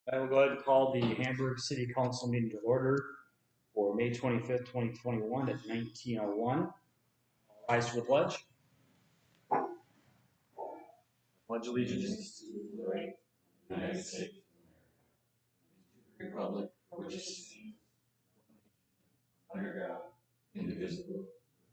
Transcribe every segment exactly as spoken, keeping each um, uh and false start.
I will go ahead and call the Hamburg City Council meeting to order for May twenty-fifth, twenty twenty-one at nineteen oh one. Rise to the pledge. Pledge allegiance to the United States Republic, for which it stands, under God, indivisible.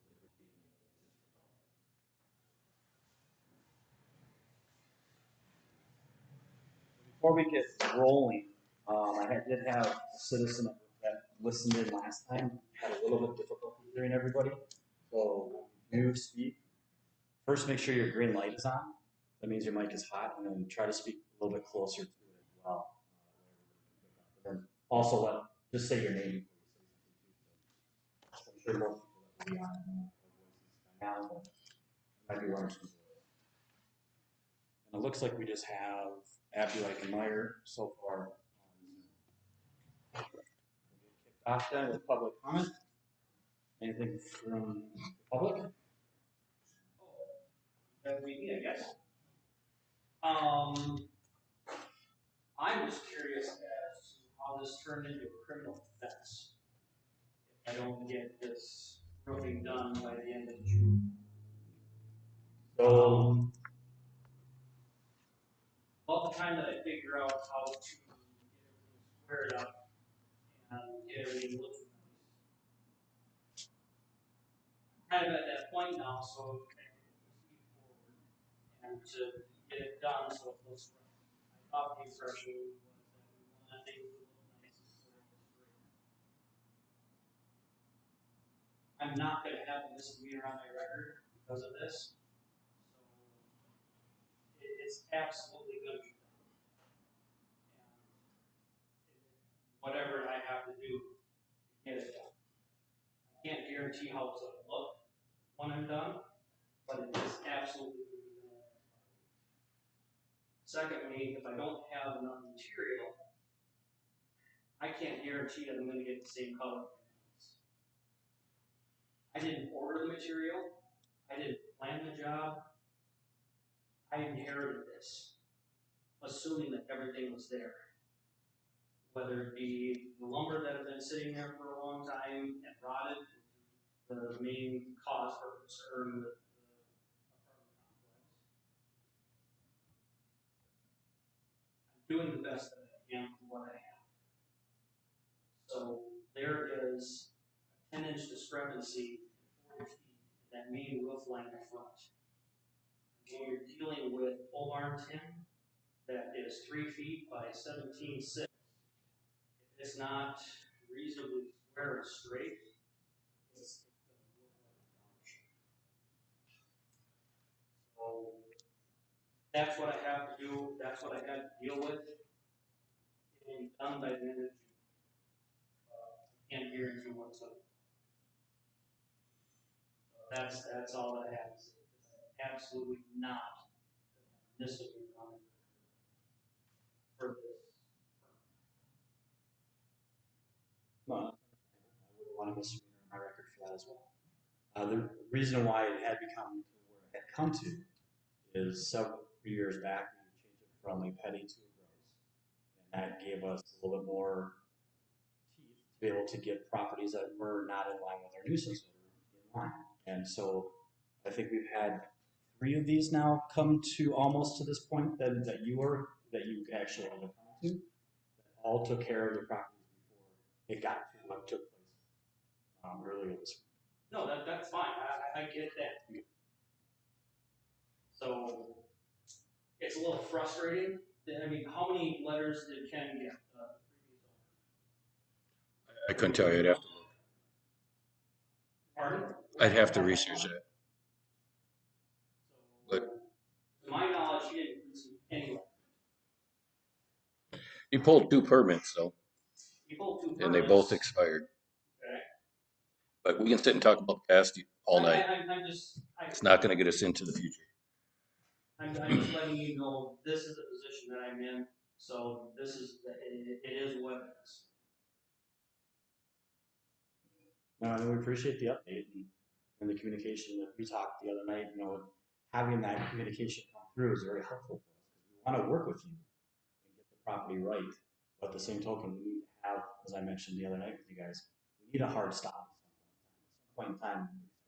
Before we get rolling, um, I had- did have a citizen that listened in last time, had a little bit difficulty hearing everybody. So when you speak, first make sure your green light is on. That means your mic is hot, and then try to speak a little bit closer to it as well. And then also let, just say your name. I'm sure most people that will be on now might be learning. And it looks like we just have Abdullah and Meyer so far. We'll get kicked off then with public comment. Anything from the public? That would be me, I guess. Um, I'm just curious as to how this turned into a criminal offense. If I don't get this roofing done by the end of June. So, Um, about the time that I figure out how to get everything squared up and get everything looking nice. I'm kind of at that point now, so I can proceed forward and to get it done so it looks right. I thought the impression was that we want things to look nice and square and straight. I'm not going to have a misdemeanor on my record because of this. So it, it's absolutely going to be done. And whatever I have to do to get it done. I can't guarantee how it's going to look when I'm done, but it is absolutely going to be done. Secondly, if I don't have enough material, I can't guarantee that I'm going to get the same color. I didn't order the material. I didn't plan the job. I inherited this, assuming that everything was there. Whether it be the lumber that had been sitting there for a long time and rotted, the main cause for concern with the apartment complex. I'm doing the best that I can with what I have. So there is a ten inch discrepancy in forty feet in that main roof line in front. When you're dealing with pole arm tin that is three feet by seventeen six, if it's not reasonably square and straight, it's going to look like a township. So that's what I have to do. That's what I had to deal with. It will be done by the end of June. Uh, I can't guarantee what's up. So that's that's all that I have to say. Absolutely not misdemeanor on it for this. no, I wouldn't want a misdemeanor on my record for that as well. Uh, the reason why it had become to where it had come to is several years back we changed it from a petty to a gross, and that gave us a little bit more teeth to be able to get properties that were not in line with our nuisance order in line. And so I think we've had three of these now come to almost to this point that, that you were that you actually ended up coming to, that all took care of the properties before it got to what took place um, earlier this week. No, that, that's fine. I, I get that. So it's a little frustrating. I mean, how many letters did Ken get? Uh, I couldn't tell you. I'd have to look. Pardon? I'd have to research that. So, But to my knowledge, he didn't receive any letters. he pulled two permits though, He pulled two permits. and they both expired. Okay. But we can sit and talk about the past all night. I, I, I'm just. I, It's not going to get us into the future. I'm, I'm just letting you know this is the position that I'm in. So this is it, it is what it is. No, and we appreciate the update and, and the communication that we talked the other night. You know, having that communication come through is very helpful for us because we want to work with you and get the property right. But at the same token, we need to have, as I mentioned the other night with you guys, we need a hard stop. At some point in time.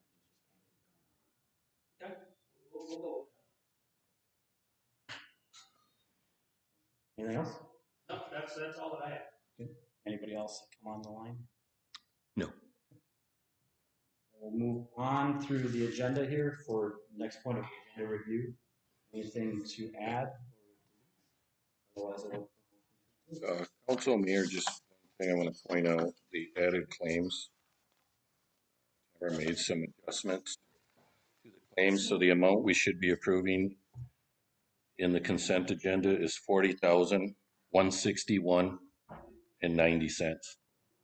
Okay, we'll, we'll go. Anything else? No, that's, that's all that I have. Anybody else come on the line? No. We'll move on through the agenda here for next point of agenda review. Anything to add? Otherwise, I'll- Uh, Council Mayor, just one thing I want to point out, the added claims. Or made some adjustments to the claims, so the amount we should be approving in the consent agenda is forty thousand, one sixty-one and ninety cents.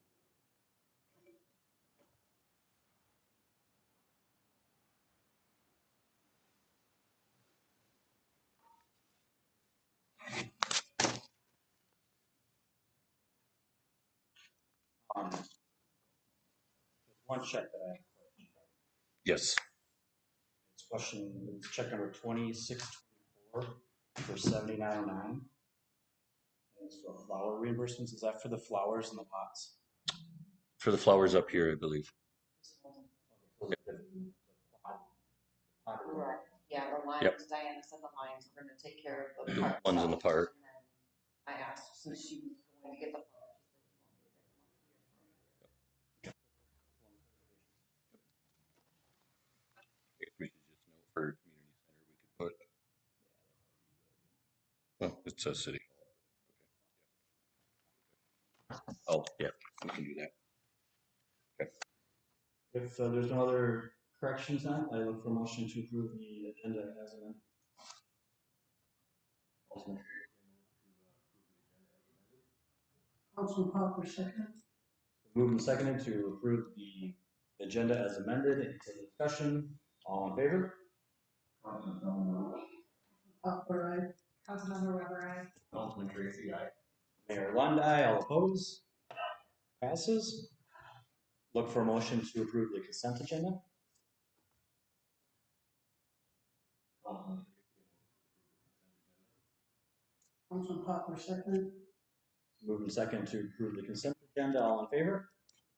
Um, one check that I have. Yes. It's question, it's check number twenty-six twenty-four for seventy-nine oh nine. And it's for flower reimbursements. Is that for the flowers and the pots? For the flowers up here, I believe. Correct. Yeah, the lines, Yep. Diana said the lines were gonna take care of the The park. ones in the stuff, park. and then I asked, since she was going to get the. We should just note for community center, we could put. Oh, it says city. Oh, yeah, we can do that. If uh, there's no other corrections on, I look for a motion to approve the agenda as amended. Councilman Hopper, second. Moved and seconded to approve the agenda as amended. Any further discussion? All in favor? Hopper, aye. Councilmember Weber, aye. Councilman Tracy, aye. Mayor Lundy, all opposed? Passes. Look for a motion to approve the consent agenda. Councilman Hopper, second. Moved and seconded to approve the consent agenda. All in favor?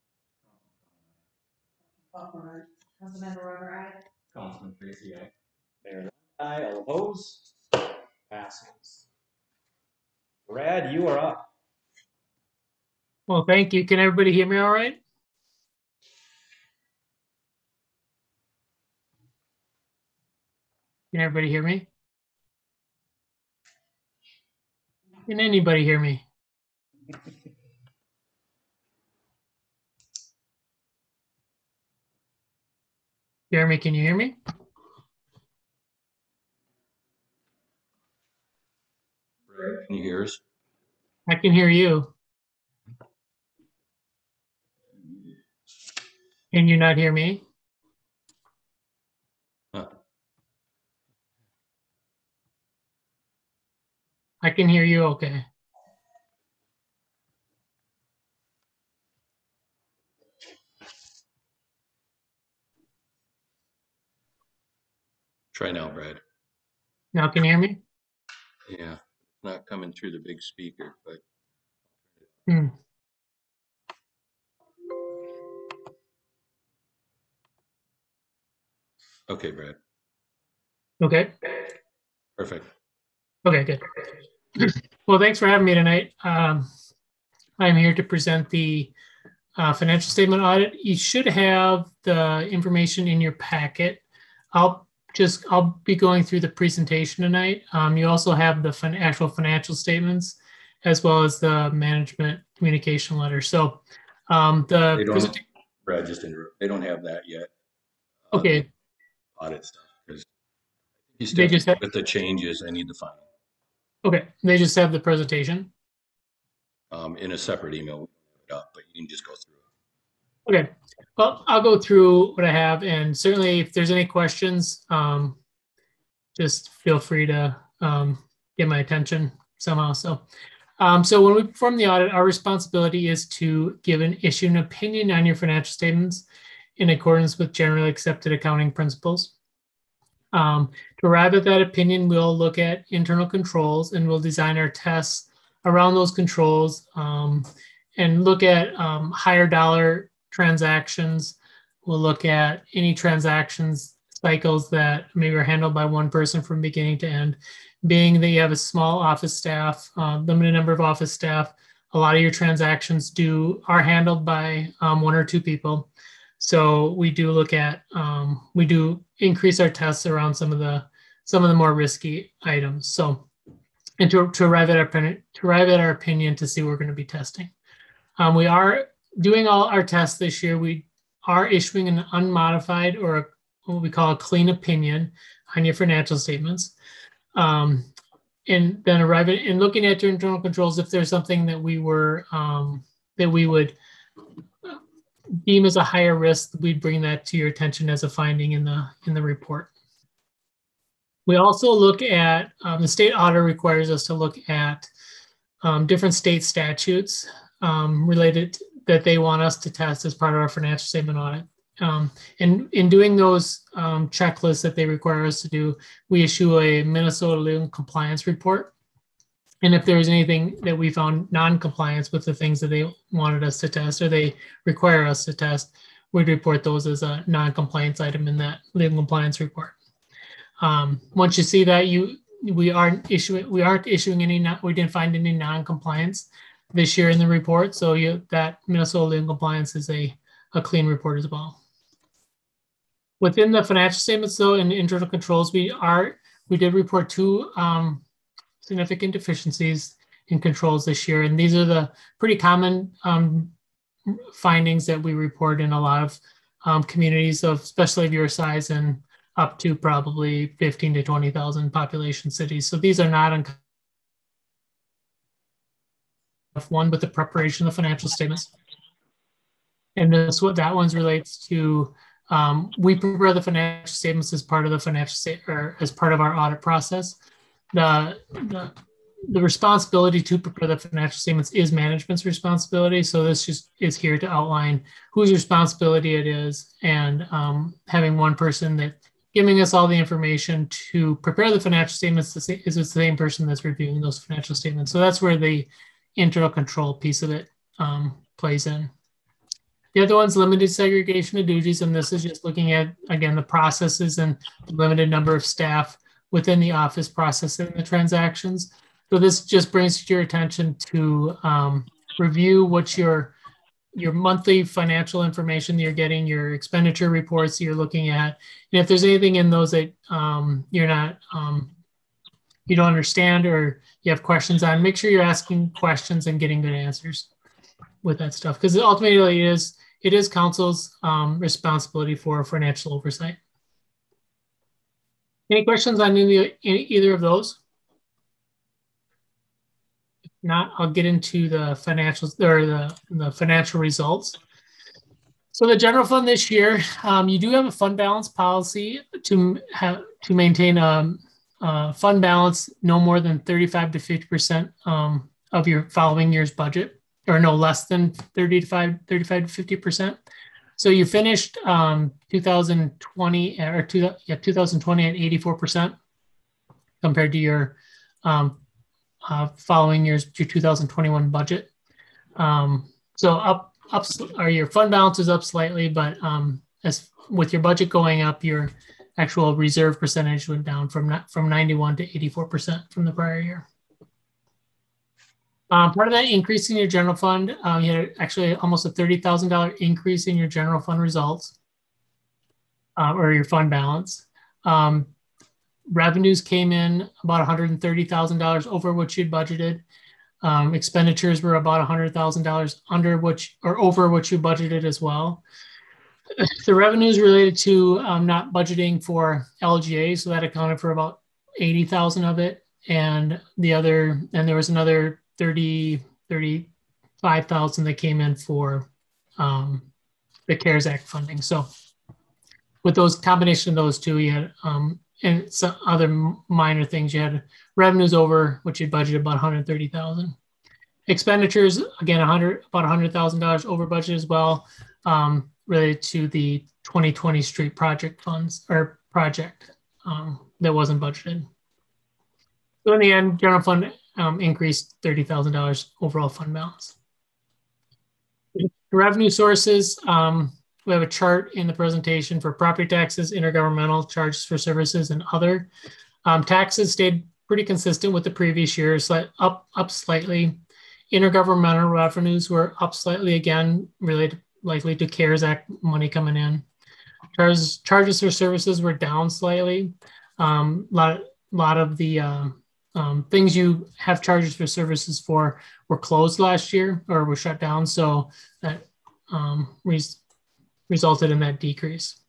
Hopper, aye. Councilmember Weber, aye. Councilman Tracy, aye. Mayor Lundy, all opposed? Passes. Brad, you are up. Well, thank you. Can everybody hear me all right? Can everybody hear me? Can anybody hear me? Jeremy, can you hear me? Brad, can you hear us? I can hear you. Can you not hear me? Huh. I can hear you okay. Try now, Brad. Now can you hear me? Yeah, it's not coming through the big speaker, but Hmm. okay, Brad. Okay. Perfect. Okay, good. Well, thanks for having me tonight. Um, I'm here to present the uh, financial statement audit. You should have the information in your packet. I'll just, I'll be going through the presentation tonight. Um, you also have the fin- actual financial statements as well as the management communication letter. So um, the They don't, presenta- Brad, just interrupt. They don't have that yet. Uh, okay, Audit stuff, because you They still, just have- with the changes, I need the final. okay, they just have the presentation. Um, in a separate email, up, but you can just go through it. Okay, well, I'll go through what I have, and certainly if there's any questions, um, just feel free to um, get my attention somehow. So, um, so when we perform the audit, our responsibility is to give an issue an opinion on your financial statements in accordance with generally accepted accounting principles. Um, to arrive at that opinion, we'll look at internal controls and we'll design our tests around those controls um, and look at um, higher dollar transactions. We'll look at any transactions cycles that maybe are handled by one person from beginning to end. Being that you have a small office staff, uh, limited number of office staff, a lot of your transactions do are handled by um, one or two people. So we do look at, um, we do increase our tests around some of the some of the more risky items. So, and to, to arrive at our to arrive at our opinion to see what we're going to be testing. Um, we are doing all our tests this year. We are issuing an unmodified or a, what we call a clean opinion on your financial statements. Um, and then arriving and looking at your internal controls, if there's something that we were, um, that we would deem as a higher risk, we'd bring that to your attention as a finding in the, in the report. We also look at, um, the state auditor requires us to look at um, different state statutes um, related to, that they want us to test as part of our financial statement audit. Um, and in doing those um, checklists that they require us to do, we issue a Minnesota Legal Compliance Report. And if there's anything that we found non-compliance with the things that they wanted us to test or they require us to test, we'd report those as a non-compliance item in that legal compliance report. Um, once you see that, you we aren't issuing we aren't issuing any not, we didn't find any non-compliance this year in the report. So you that Minnesota legal compliance is a a clean report as well. Within the financial statements, though, and internal controls, we are we did report two um, significant deficiencies in controls this year, and these are the pretty common um, findings that we report in a lot of um, communities of, especially of your size and up to probably fifteen to twenty thousand population cities. So these are not uncommon. One with the preparation of financial statements, and this what that one's relates to. Um, we prepare the financial statements as part of the financial state or as part of our audit process. The, the the responsibility to prepare the financial statements is management's responsibility. So this just is here to outline whose responsibility it is, and um, having one person that giving us all the information to prepare the financial statements is the same person that's reviewing those financial statements. So that's where the internal control piece of it um, plays in. The other one's limited segregation of duties, and this is just looking at, again, the processes and the limited number of staff within the office processing the transactions. So this just brings to your attention to um, review what your your monthly financial information that you're getting, your expenditure reports that you're looking at, and if there's anything in those that um, you're not, um, you don't understand or you have questions on, make sure you're asking questions and getting good answers with that stuff, because ultimately it is it is council's um, responsibility for financial oversight. Any questions on any, any either of those? If not, I'll get into the financials or the, the financial results. So the general fund this year, um, you do have a fund balance policy to have to maintain a, a fund balance no more than thirty-five to fifty percent um, of your following year's budget, or no less than thirty-five, thirty-five to fifty percent. So you finished um, two thousand twenty or two, yeah, two thousand twenty at eighty-four percent compared to your um, uh, following year's your two thousand twenty-one budget. Um, so up, up, or your fund balance is up slightly, but um, as with your budget going up, your actual reserve percentage went down from from ninety-one to eighty-four percent from the prior year. Um, part of that increase in your general fund, um, you had actually almost a thirty thousand dollar increase in your general fund results uh, or your fund balance. Um, revenues came in about one hundred thirty thousand dollars over what you'd budgeted. Um, expenditures were about one hundred thousand dollars under which or over what you budgeted as well. The revenues related to um, not budgeting for L G A, so that accounted for about eighty thousand of it, and the other, and there was another thirty, thirty-five thousand that came in for um, the CARES Act funding. So with those combination of those two, you had um, and some other minor things, you had revenues over which you budgeted about one hundred thirty thousand. Expenditures, again, one hundred about one hundred thousand dollars over budget as well, um, related to the twenty twenty street project funds or project um, that wasn't budgeted. So in the end, general fund um, increased thirty thousand dollars overall fund balance. Revenue sources, um, we have a chart in the presentation for property taxes, intergovernmental charges for services, and other. Um, taxes stayed pretty consistent with the previous year, slight, up, up slightly. Intergovernmental revenues were up slightly again, related likely to CARES Act money coming in. Charges, charges for services were down slightly. Um, lot, lot of the uh, um, things you have charges for services for were closed last year or were shut down, so that um, res resulted in that decrease.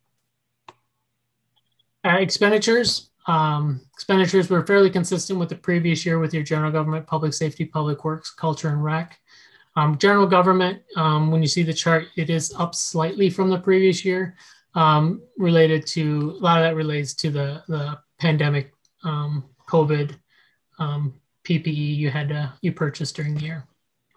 Uh, expenditures. Um, expenditures were fairly consistent with the previous year with your general government, public safety, public works, culture, and rec. Um, general government, um, when you see the chart, it is up slightly from the previous year, um, related to, a lot of that relates to the, the pandemic, um, COVID, um, P P E you had to, you purchased during the year.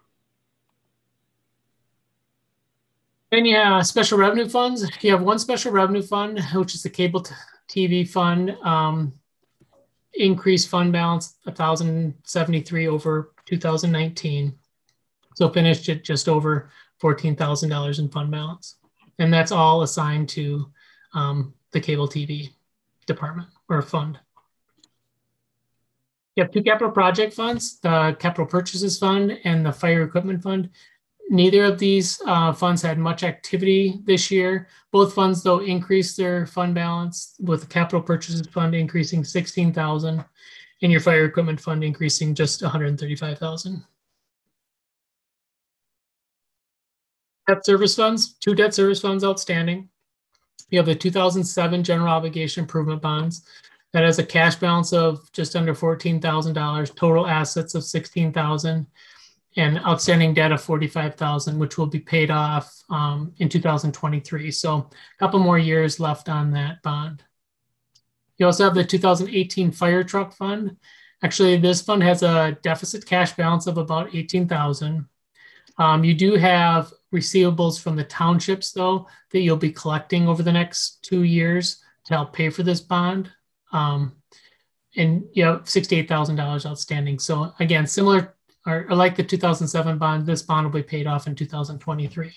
Then you have special revenue funds. You have one special revenue fund, which is the cable T V fund. Um, increased fund balance one thousand seventy-three over two thousand nineteen. So finished at just over fourteen thousand dollars in fund balance. And that's all assigned to um, the cable T V department or fund. You have two capital project funds, the capital purchases fund and the fire equipment fund. Neither of these uh, funds had much activity this year. Both funds, though, increased their fund balance, with the capital purchases fund increasing sixteen thousand dollars and your fire equipment fund increasing just one hundred thirty-five thousand dollars. Debt service funds, two debt service funds outstanding. You have the two thousand seven general obligation improvement bonds that has a cash balance of just under fourteen thousand dollars, total assets of sixteen thousand dollars, and outstanding debt of forty-five thousand dollars, which will be paid off um, in two thousand twenty-three. So a couple more years left on that bond. You also have the two thousand eighteen fire truck fund. Actually, this fund has a deficit cash balance of about eighteen thousand dollars. Um, you do have receivables from the townships, though, that you'll be collecting over the next two years to help pay for this bond. Um, and you have sixty-eight thousand dollars outstanding. So again, similar or, or like the two thousand seven bond, this bond will be paid off in two thousand twenty-three.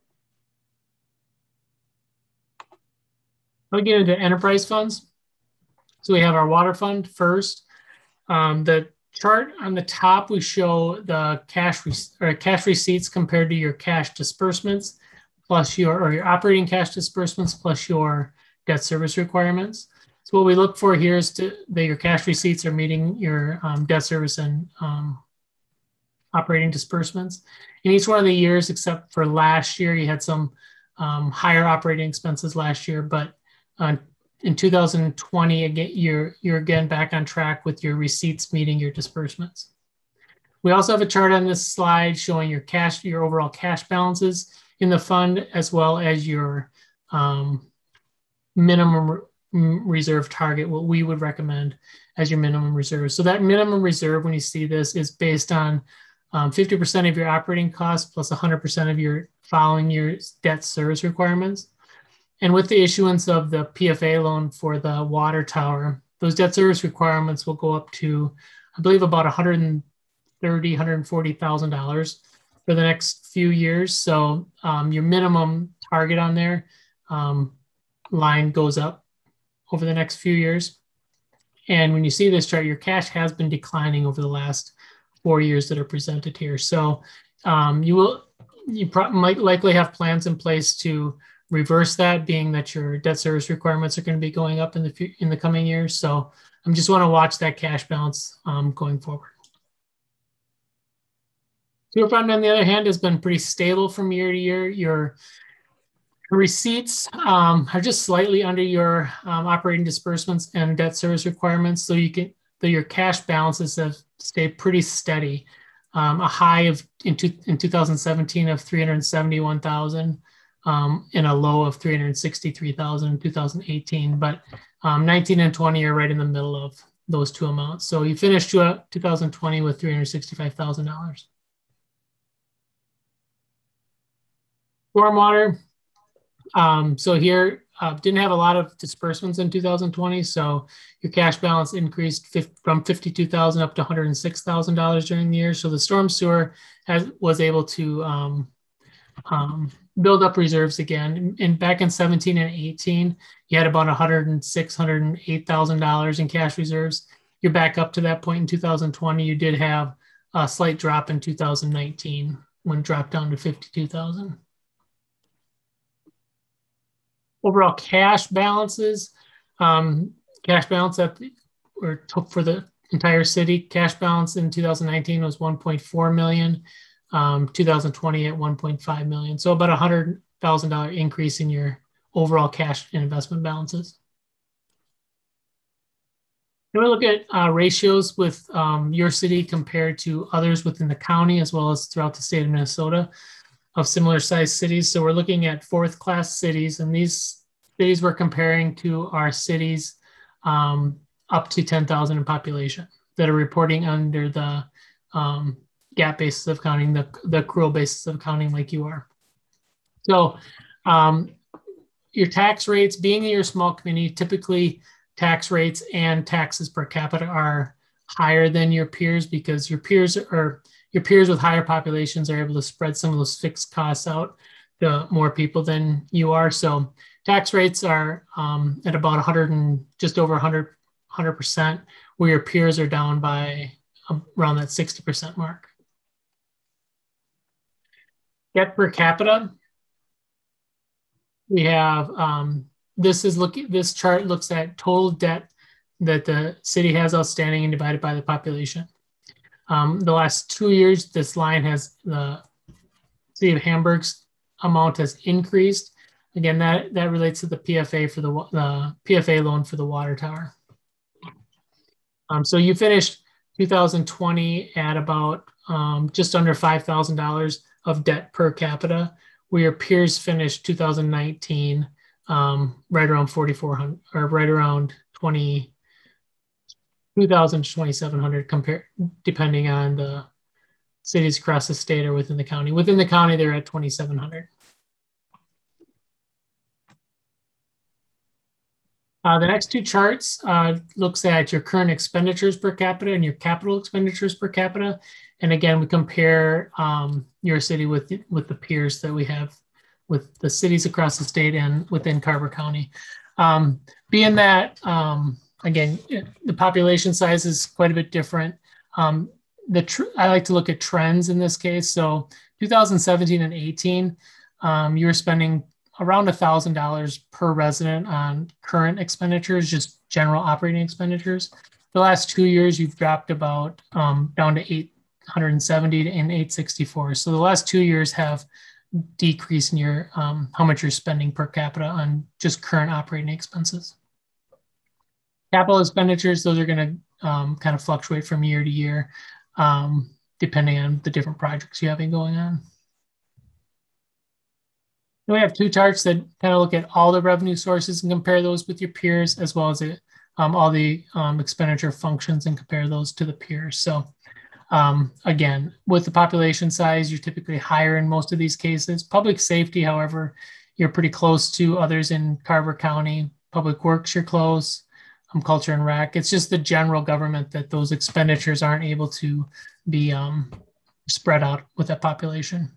I'll get into enterprise funds. So we have our water fund first. Um, the chart on the top, we show the cash or cash receipts compared to your cash disbursements, plus your or your operating cash disbursements, plus your debt service requirements. So what we look for here is to, that your cash receipts are meeting your um, debt service and um, operating disbursements. In each one of the years, except for last year, you had some um, higher operating expenses last year, but uh, in two thousand twenty, again, you're, you're again back on track with your receipts meeting your disbursements. We also have a chart on this slide showing your cash, your overall cash balances in the fund, as well as your um, minimum reserve target, what we would recommend as your minimum reserve. So that minimum reserve, when you see this, is based on um, fifty percent of your operating costs plus one hundred percent of your following your debt service requirements. And with the issuance of the P F A loan for the water tower, those debt service requirements will go up to, I believe, about one hundred thirty thousand dollars, one hundred forty thousand dollars for the next few years. So um, your minimum target on there um, line goes up over the next few years. And when you see this chart, your cash has been declining over the last four years that are presented here. So um, you will, you pro- might likely have plans in place to reverse that, being that your debt service requirements are going to be going up in the few, in the coming years. So I just want to watch that cash balance um, going forward. Sewer fund, on the other hand, has been pretty stable from year to year. Your receipts um, are just slightly under your um, operating disbursements and debt service requirements. So you can, so your cash balances have stayed pretty steady. Um, a high of in, two, in two thousand seventeen of three hundred seventy-one thousand. Um, and a low of three hundred sixty-three thousand in two thousand eighteen, but um, nineteen and twenty are right in the middle of those two amounts. So you finished two thousand twenty with three hundred sixty-five thousand dollars. Stormwater. Um, so here uh, didn't have a lot of disbursements in two thousand twenty, so your cash balance increased fif- from fifty-two thousand up to one hundred six thousand dollars during the year. So the storm sewer has was able to um, um, build up reserves again. And back in seventeen and eighteen, you had about one hundred six, one hundred eight thousand dollars in cash reserves. You're back up to that point in two thousand twenty. You did have a slight drop in two thousand nineteen when it dropped down to fifty-two thousand. Overall cash balances, um, cash balance at the, or for the entire city, cash balance in two thousand nineteen was one point four million, um, two thousand twenty at one point five million. So about a one hundred thousand dollars increase in your overall cash and investment balances. Then we look at uh, ratios with um, your city compared to others within the county as well as throughout the state of Minnesota of similar sized cities. So we're looking at fourth class cities, and these cities we're comparing to our cities um, up to ten thousand in population that are reporting under the um, gap basis of counting, the, the accrual basis of counting like you are. So um, your tax rates, being in your small community, typically tax rates and taxes per capita are higher than your peers because your peers are your peers with higher populations are able to spread some of those fixed costs out to more people than you are. So tax rates are um, at about one hundred and just over one hundred, one hundred percent, where your peers are down by around that sixty percent mark. Debt per capita. We have, um, this is looking, this chart looks at total debt that the city has outstanding and divided by the population. Um, the last two years, this line has, the city of Hamburg's amount has increased. Again, that, that relates to the P F A for the, the P F A loan for the water tower. Um, so you finished two thousand twenty at about um, just under five thousand dollars of debt per capita, where your peers finished two thousand nineteen um, right around forty-four hundred or right around twenty, two thousand to twenty-seven hundred compared, depending on the cities across the state or within the county. Within the county, they're at twenty-seven hundred. Uh, the next two charts uh, looks at your current expenditures per capita and your capital expenditures per capita. And again, we compare um, your city with, with the peers that we have with the cities across the state and within Carver County. Um, being that, um, again, the population size is quite a bit different. Um, the tr I like to look at trends in this case. So two thousand seventeen and eighteen, um, you were spending around one thousand dollars per resident on current expenditures, just general operating expenditures. The last two years, you've dropped about um, down to eight hundred seventy and eight sixty-four. So the last two years have decreased in your um, how much you're spending per capita on just current operating expenses. Capital expenditures, those are going to um, kind of fluctuate from year to year, um, depending on the different projects you have going on. We have two charts that kind of look at all the revenue sources and compare those with your peers, as well as it, um, all the um, expenditure functions and compare those to the peers. So um, again, with the population size, you're typically higher in most of these cases. Public safety, however, you're pretty close to others in Carver County. Public works, you're close. Um, culture and rec. It's just the general government that those expenditures aren't able to be um, spread out with that population.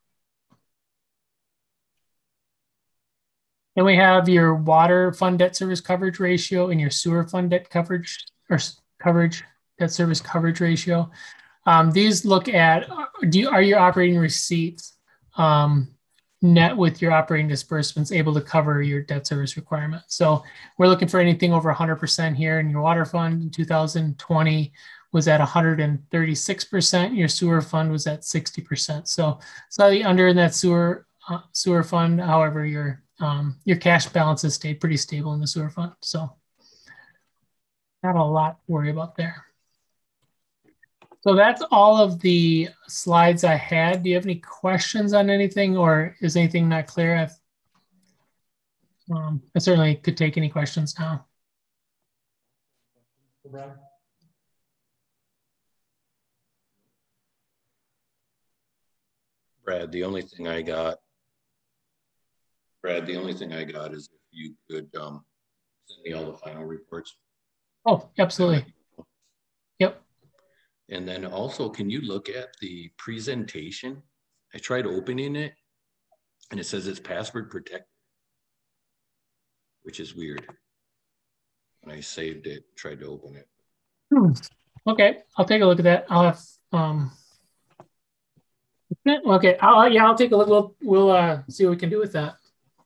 Then we have your water fund debt service coverage ratio and your sewer fund debt coverage or coverage debt service coverage ratio. Um, these look at, do you, are your operating receipts um, net with your operating disbursements able to cover your debt service requirement? So we're looking for anything over one hundred percent here. In your water fund in two thousand twenty was at one hundred thirty-six percent. Your sewer fund was at sixty percent. So slightly under in that sewer uh, sewer fund. However, your um, your cash balances stayed pretty stable in the sewer fund. So not a lot to worry about there. So that's all of the slides I had. Do you have any questions on anything, or is anything not clear? I've, um, I certainly could take any questions now. Brad? Brad, the only thing I got Brad, the only thing I got is if you could um, send me all the final reports. Oh, absolutely. Yep. And then also, can you look at the presentation? I tried opening it and it says it's password protected, which is weird. When I saved it, tried to open it. Hmm. Okay, I'll take a look at that. I'll have um. Okay, I'll yeah, I'll take a look. We'll we'll uh see what we can do with that.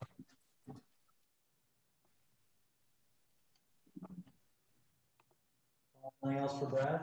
Anything else for Brad?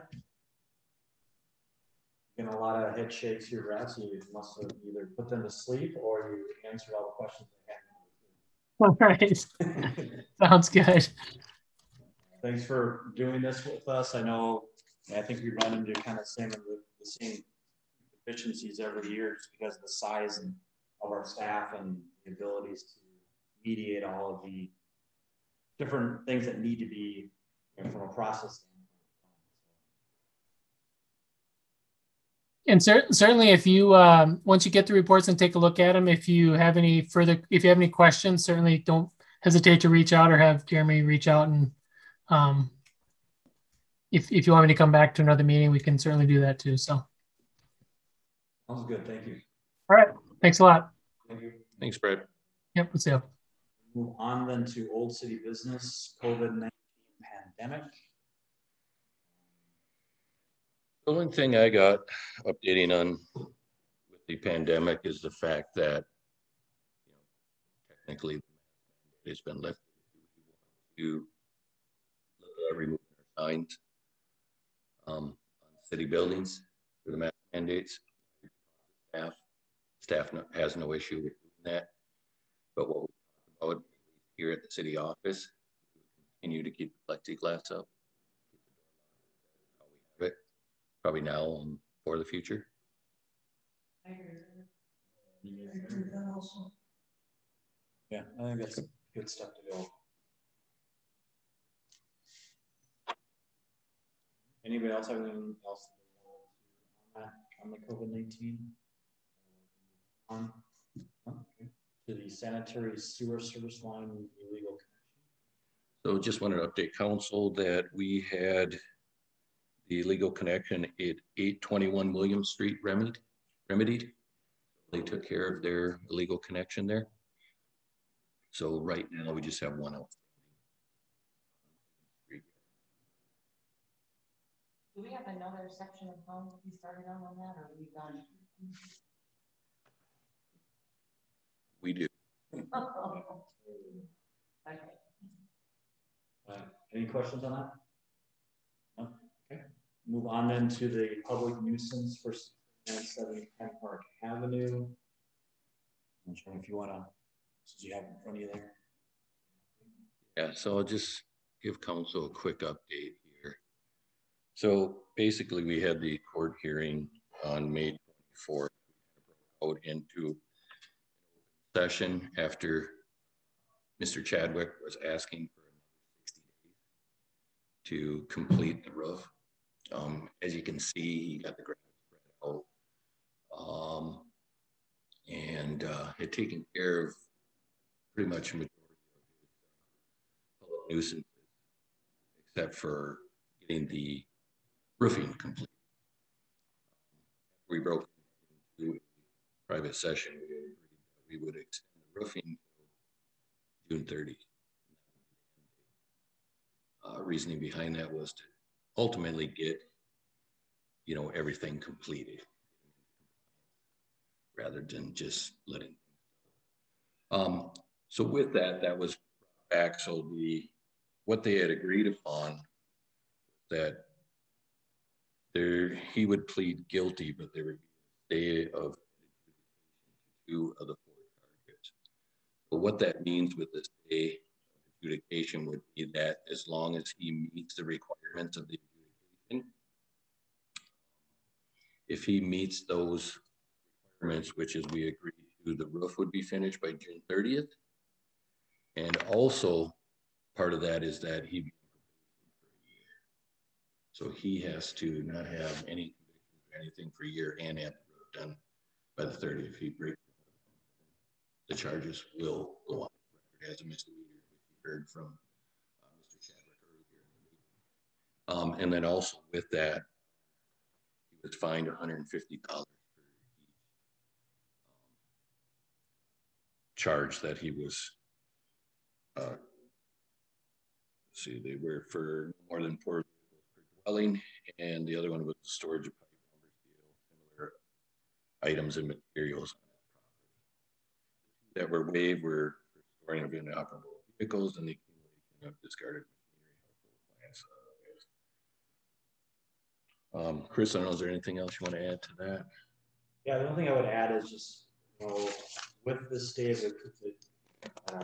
Getting a lot of head shakes here, Brad, so you must have either put them to sleep or you answered all the questions All right, they had. sounds good. Thanks for doing this with us. I know, I think we run into kind of same, the, the same deficiencies every year just because of the size and of our staff and the abilities to mediate all of the different things that need to be, you know, from a process standpoint. And cer- certainly, if you um, once you get the reports and take a look at them, if you have any further, if you have any questions, certainly don't hesitate to reach out or have Jeremy reach out. And um, if if you want me to come back to another meeting, we can certainly do that too. So, Sounds good. Thank you. all right, thanks a lot. Thank you. Thanks, Brad. Yep, let's see. Move on then to Old City Business, COVID nineteen pandemic. The only thing I got updating on with the pandemic is the fact that, you know, technically it's been lifted. To look at removing our signs um, on city buildings for the mask mandates. Staff, staff no, has no issue with doing that. But what we talked about here at the city office, we continue to keep the plexiglass up, keep the door locked, how we have it, probably now and for the future. I agree with that also. Yeah, I think that's good stuff to go. Anybody else have anything else on that, on the COVID nineteen? On okay. To the sanitary sewer service line illegal connection. So just wanted to update council that we had the legal connection at eight twenty-one William Street remedied. remedied. They took care of their illegal connection there. So right now we just have one outstanding. Do we have another section of town that we started on on that, or are we done? We do. Okay. Uh, any questions on that? No? Okay. Move on then to the public nuisance for seven Penn Park Avenue. I'm sure if you want to, since you have it in front of you there. Yeah, so I'll just give council a quick update here. So basically we had the court hearing on May twenty-fourth out into session after Mister Chadwick was asking for another sixty days to complete the roof. Um, as you can see, he got the ground spread out um, and uh, had taken care of pretty much a majority of public nuisances, except for getting the roofing complete. We broke into a private session. We agreed that we would extend the roofing until June thirtieth. Uh, reasoning behind that was to ultimately get, you know, everything completed rather than just letting things go. Um, so with that, that was back. So the what they had agreed upon that there he would plead guilty, but there would be a stay of two of the four charges. But what that means with the stay of adjudication would be that as long as he meets the requirements of the adjudication, if he meets those requirements, which is we agreed to, the roof would be finished by June thirtieth. And also part of that is that he be for a year. So he has to not have any convictions or anything for a year and have the roof done by the thirtieth. He breaks. the charges will go on record as a misdemeanor, which you heard from uh, Mister Chadwick earlier in the meeting. Um, and then also with that, he was fined one hundred fifty dollars for each um, charge that he was, uh, let's see, they were for more than four vehicles per dwelling, and the other one was storage of pipe, lumber, steel, similar items and materials on his property. That were waived were for storing of inoperable vehicles and the accumulation of discarded machinery, household appliances. Um, Chris, I don't know, is there anything else you want to add to that? Yeah, the only thing I would add is just, you know, with the state of the, uh,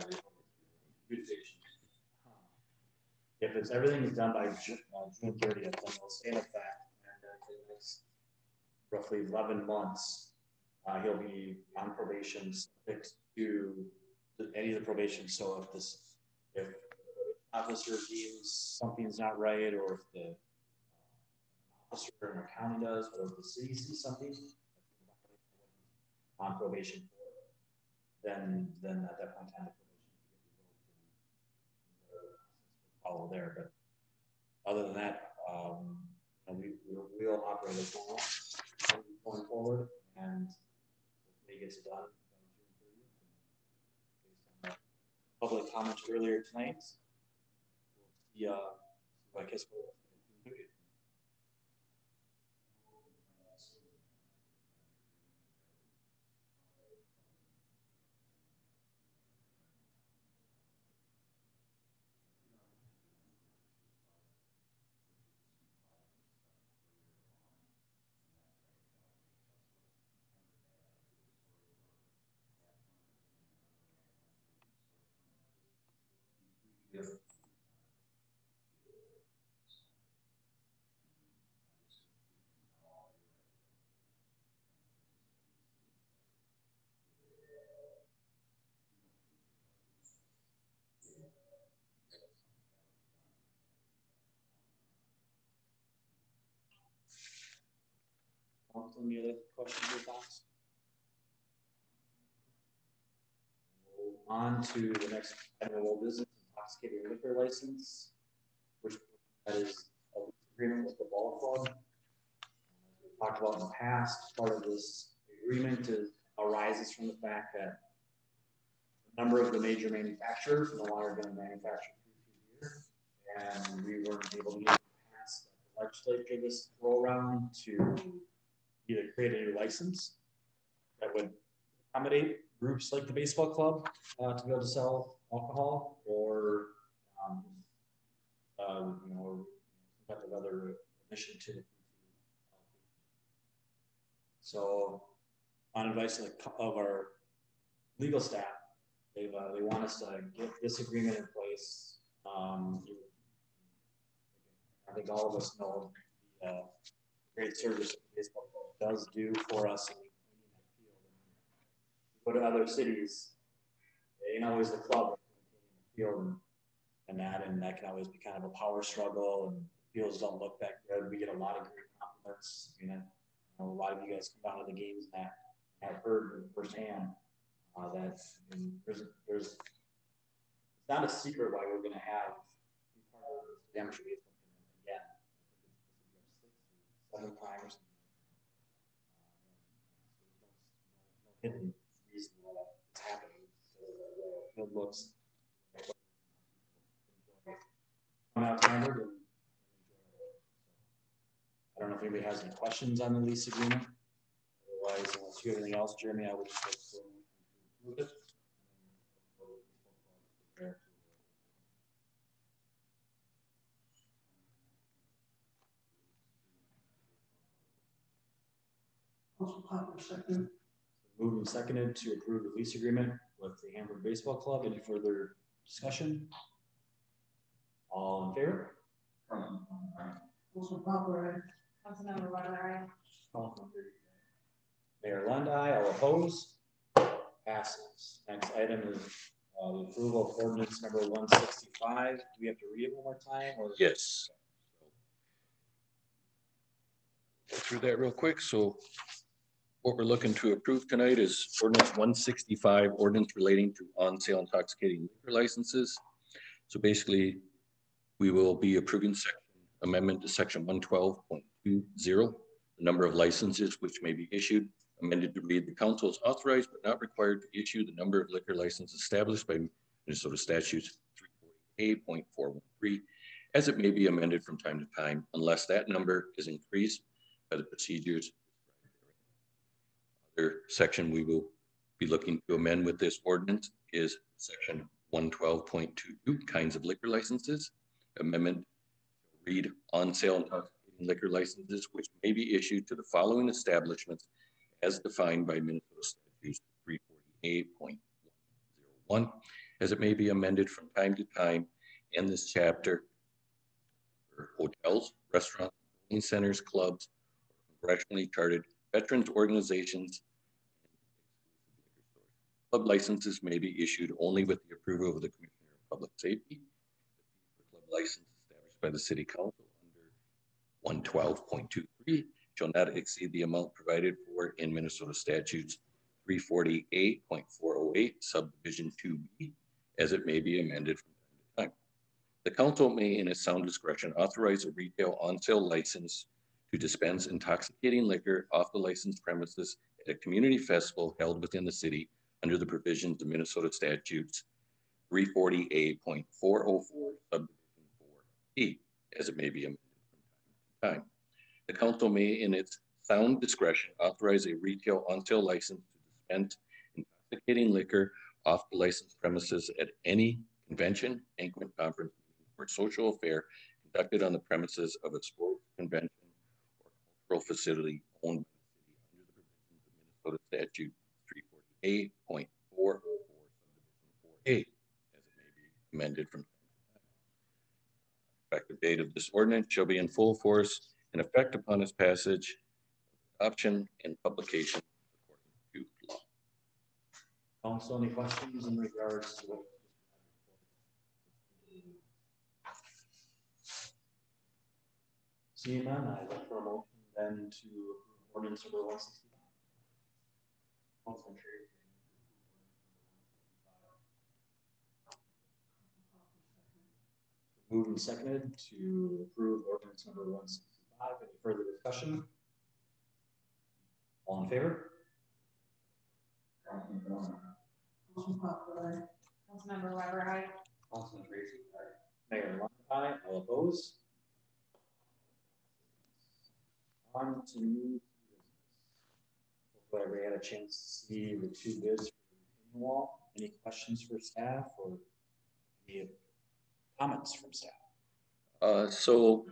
if it's everything is done by June, uh, June thirtieth, then it'll stay in effect. And then for the next roughly eleven months, uh, he'll be on probation, subject to the, any of the probation. So if this, if the officer deems something's not right, or if the officer in our county does, or if the city sees something on probation for, then then at that point in time, the probation will follow there. But other than that, um, you know, we we'll, we'll operate as normal going forward, and he gets it done by June thirtieth. Based on the public comments earlier tonight, we'll see. Uh, I guess we'll. Yeah. Any other questions or thoughts? On to the next item of old business, intoxicating liquor license, which that is a agreement with the ball club. As we talked about in the past, part of this agreement is, arises from the fact that a number of the major manufacturers no longer going to manufacture here, and we weren't able to get past the legislature this go around to either create a new license that would accommodate groups like the baseball club uh, to be able to sell alcohol, or um, um, you know, some type of other addition to the. So, on advice of, the, of our legal staff, they've uh, they want us to get this agreement in place. Um, I think all of us know the uh, great service that the baseball club does do for us. Go to other cities, it ain't always the club field and that, and that can always be kind of a power struggle, and fields don't look that good. We get a lot of great compliments. You know, a lot of you guys come down to the games and that have heard firsthand uh, that I mean, there's there's it's not a secret why we're going to have be part of the amateur baseball tournament again. Seven times. Uh, no hidden reason why that's happening. So, uh, it looks. Come out Hamburg and I don't know if anybody has any questions on the lease agreement. Otherwise, unless you have anything else, Jeremy, I would just like to move it. Also, Popper second. Moved and seconded to approve the lease agreement with the Hamburg Baseball Club. Any further discussion? All in favor? Also, Popper, Councilmember Waddell, Mayor Lund, aye. All opposed? Passes. Next item is uh, the approval of ordinance number one sixty-five. Do we have to read it one more time? Or? Yes. Go through that real quick. So What we're looking to approve tonight is ordinance one sixty-five, ordinance relating to on-sale intoxicating liquor licenses. So basically, we will be approving section amendment to section one twelve point two zero, the number of licenses which may be issued, amended to read, the council is authorized but not required to issue the number of liquor licenses established by Minnesota statutes three forty-eight point four one three, as it may be amended from time to time, unless that number is increased by the procedures. Other section we will be looking to amend with this ordinance is section one twelve point two two, kinds of liquor licenses. Amendment read, on sale intoxicating liquor licenses which may be issued to the following establishments as defined by Minnesota statutes three forty-eight point one oh one, as it may be amended from time to time in this chapter for hotels, restaurants, bowling centers, clubs, congressionally chartered veterans organizations. Club licenses may be issued only with the approval of the Commissioner of Public Safety. The club license established by the City Council under one twelve point two three shall not exceed the amount provided for in Minnesota statutes three forty-eight point four oh eight, subdivision two B, as it may be amended from time to time. The council may, in its sound discretion, authorize a retail on-sale license to dispense intoxicating liquor off the licensed premises at a community festival held within the city under the provisions of Minnesota statutes three forty-eight point four oh four, subdivision four E, as it may be amended from time to time. The council may, in its sound discretion, authorize a retail on-sale license to dispense intoxicating liquor off the licensed premises at any convention, banquet, conference, or social affair conducted on the premises of a sports convention or cultural facility owned by the city under the provisions of Minnesota statute three forty-eight point four oh four, subdivision four A, as it may be amended from time to time. Effective date of this ordinance shall be in full force and effect upon its passage, adoption, and publication according to law. Council, any questions in regards to what? Seeing none, I look for a motion then to approve ordinance number one sixty-five. Councilman Tracy. Moved and seconded to approve ordinance number one sixty-five. Any further discussion? All in favor? Councilman Poplar, Councilmember Weber, aye. Councilman Tracy, aye. Mayor Lund, aye. All opposed? On to new business. Hopefully everybody had a chance to see the two bids for the retaining wall. Any questions for staff or any comments from staff? Uh, so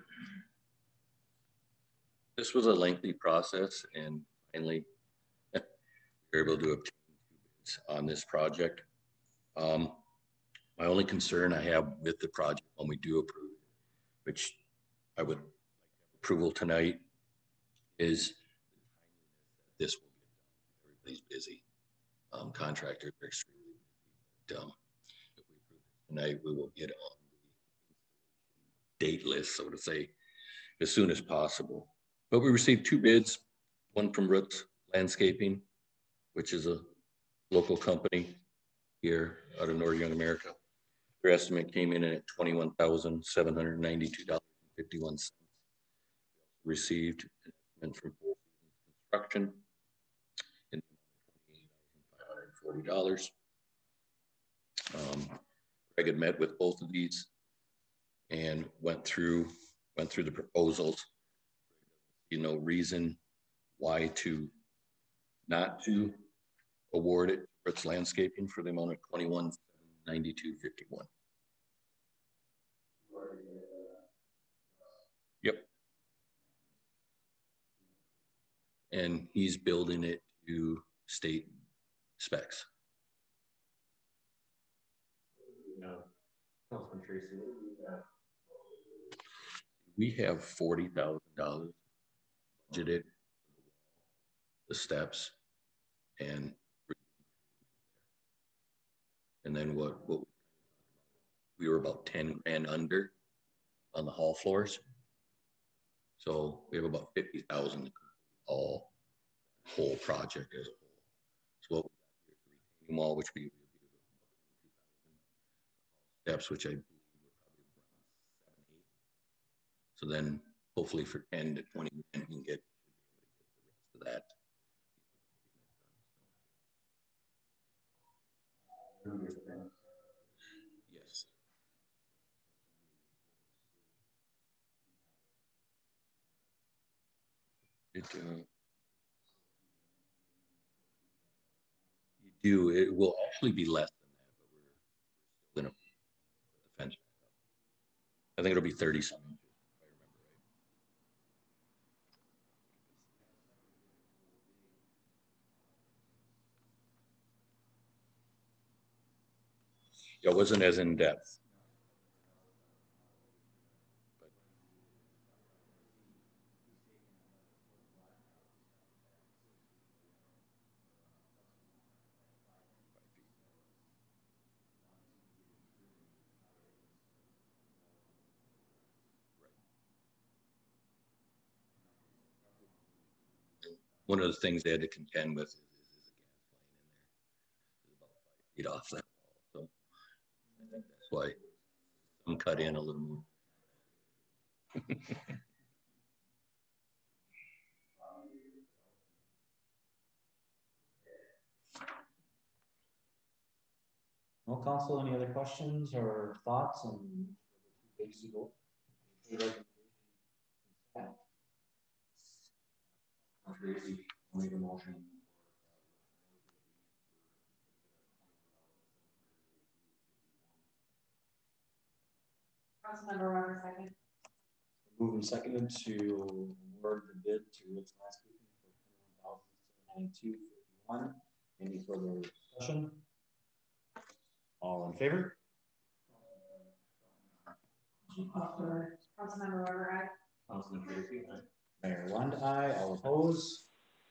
this was a lengthy process, and finally we were able to obtain two bids on this project. Um, my only concern I have with the project when we do approve, which I would like approval tonight, is this will get done. Everybody's busy. Um, contractors are extremely busy. But, um, if we approve this tonight, we will get on the date list, so to say, as soon as possible. But we received two bids, one from Roots Landscaping, which is a local company here out of Northern Young America. Their estimate came in at twenty-one thousand seven hundred ninety-two dollars and fifty-one cents. Received an estimate from Four Seasons Construction in twenty-eight thousand five hundred forty dollars. Um, Greg had met with both of these and went through went through the proposals. You know, reason why to not to award it for its landscaping for the amount of twenty-one ninety-two fifty-one. Yep. And he's building it to state specs. No. Councilman Tracy, We have forty thousand dollars budgeted, the steps, and and then what, what we were about ten grand under on the hall floors. So we have about fifty thousand all. whole project as a whole. So what we got here is the retaining wall, which we steps, which I believe were probably around seven, eight. So then hopefully for ten to twenty, we can get the rest of that. Yes. It, uh, you do, it will actually be less than that, but we're, we're still gonna put the fence back up. I think it'll be thirty something, if I remember right. Yeah, it wasn't as in depth. One of the things they had to contend with is, is, is a gas line in there. It's about five feet off that wall. So I think that's why some cut in a little more. Well, council, any other questions or thoughts on the two things you go? Crazy, only the motion. Councilmember Weber, second. Moved and seconded to award the bid to Ritz Landscaping for twenty-one thousand seven hundred ninety-two fifty-one. Any further discussion? All in favor? Councilmember Weber, aye. Councilman Tracy, aye. Mayor Lund, aye. All opposed?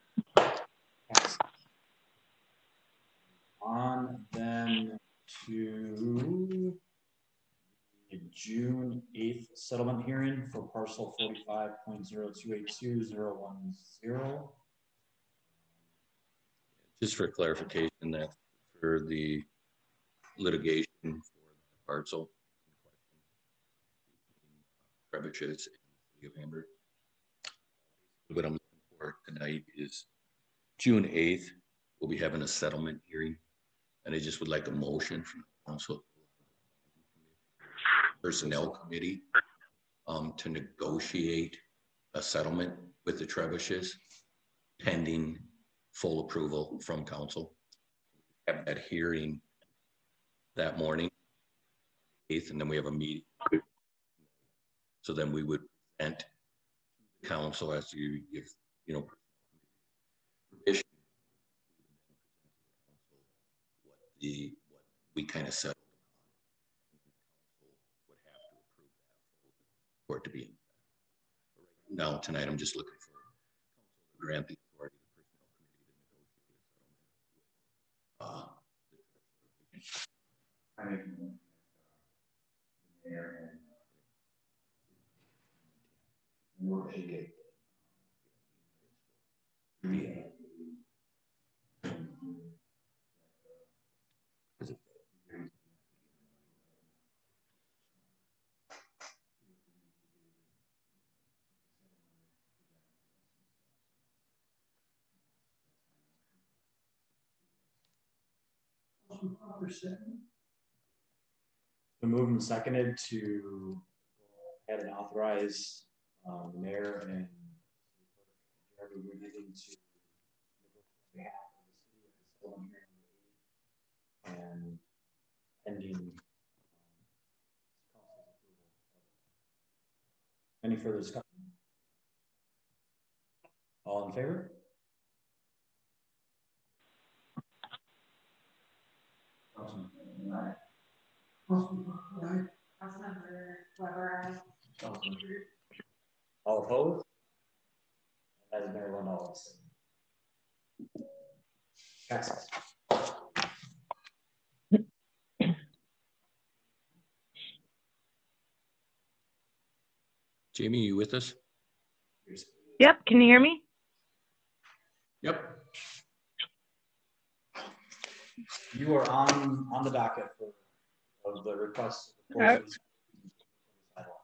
On then to the June eighth settlement hearing for parcel forty-five point zero two eight two zero one zero. Just for clarification, that for the litigation for the parcel between Trebuchets and the City of Hamburg. What I'm looking for tonight is June eighth, we'll be having a settlement hearing, and I just would like a motion from the council personnel committee um, to negotiate a settlement with the Trebuchets pending full approval from council. Have that hearing that morning, eighth, and then we have a meeting. So then we would present to the council as you give, you know, permission, what the what we kind of settled upon. And the council would have to approve that for it to be in effect. Now tonight, I'm just looking for council to grant the authority to the personnel committee to negotiate a settlement with uh, I make the mayor and negotiate. Yeah. Been moved and seconded to go ahead and authorize um, the mayor and Jeremy Reardon to negotiate on behalf of the city of the settlement hearing and pending um, council's approval. Any further discussion? All in favor? Aye. Councilmember Weber, aye. All opposed? As Mayor Lund always said. Passes. Jamie, you with us? Yep, can you hear me? Yep. You are on, on the docket for, of the request. of the Uh, closing sidewalk.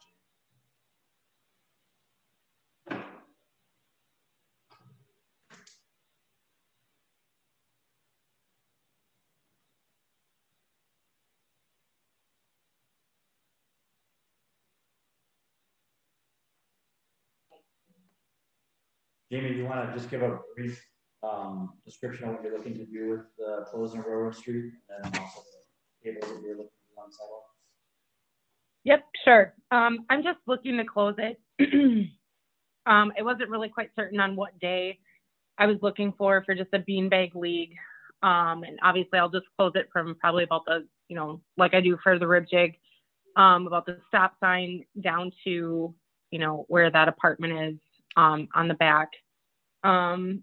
Jamie, do you want to just give a brief um, description of what you're looking to do with the closing of Railroad Street, and then also the tables that you're looking to do on the sidewalk? Yep, sure. Um, I'm just looking to close it. um, I wasn't really quite certain on what day I was looking for for just a beanbag league. Um, and obviously I'll just close it from probably about the, you know, like I do for the rib jig, um, about the stop sign down to, you know, where that apartment is, um, on the back. Um,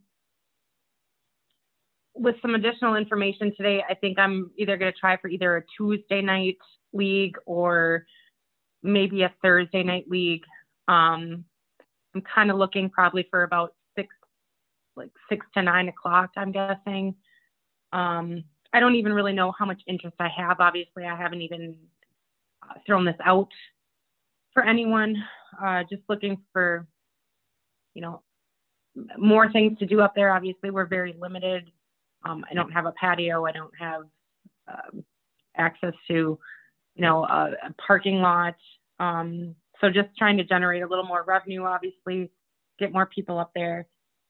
with some additional information today, I think I'm either going to try for either a Tuesday night league or maybe a Thursday night league. Um, I'm kind of looking probably for about six, like six to nine o'clock, I'm guessing. Um, I don't even really know how much interest I have. Obviously, I haven't even uh, thrown this out for anyone. Uh, just looking for, you know, more things to do up there. Obviously, we're very limited. Um, I don't have a patio. I don't have um, access to, you know, a, a parking lot. Um, so just trying to generate a little more revenue, obviously, get more people up there.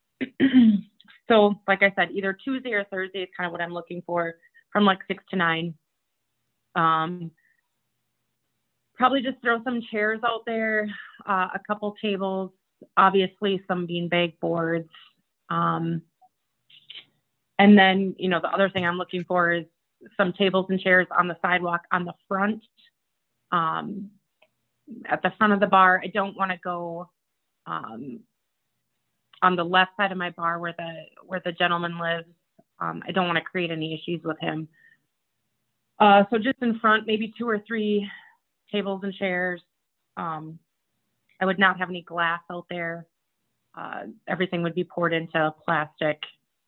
So like I said, either Tuesday or Thursday is kind of what I'm looking for, from like six to nine. Um, probably just throw some chairs out there, uh, a couple tables, obviously some beanbag boards. Um, and then, you know, the other thing I'm looking for is some tables and chairs on the sidewalk on the front, um, at the front of the bar. I don't want to go um, on the left side of my bar where the where the gentleman lives. Um, I don't want to create any issues with him. Uh, so just in front, maybe two or three tables and chairs. Um, I would not have any glass out there. Uh, everything would be poured into plastic.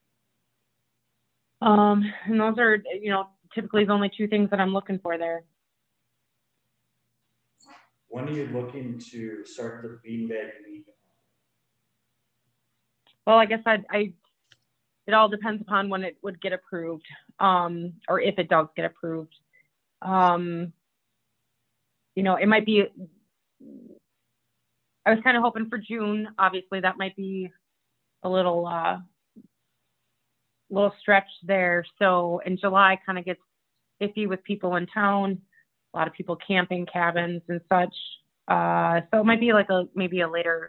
Um, and those are, you know, typically the only two things that I'm looking for there. When are you looking to start the beanbag league? Well, I guess I, I, it all depends upon when it would get approved, um, or if it does get approved. Um, you know, it might be, I was kind of hoping for June. Obviously, that might be a little, uh, little stretch there. So in July kind of gets iffy with people in town, a lot of people camping, cabins and such. Uh, so it might be like a, maybe a later,